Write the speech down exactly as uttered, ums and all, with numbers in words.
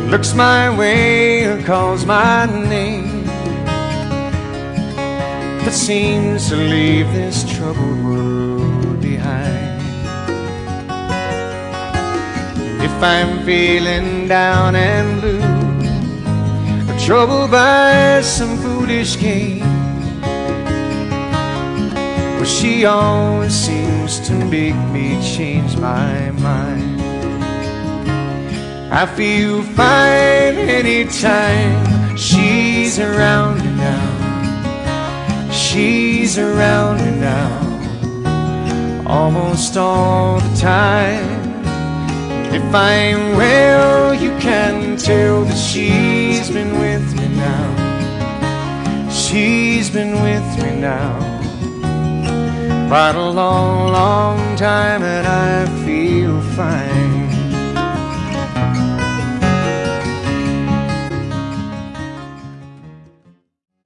looks my way or calls my name, that seems to leave this troubled world behind. If I'm feeling down and blue, or troubled by some foolish game, well, she always seems to make me change my mind. I feel fine anytime she's around me now. She's around me now, almost all the time. If I'm well, you can tell that she's been with me now. She's been with me now quite a long, long time, and I'm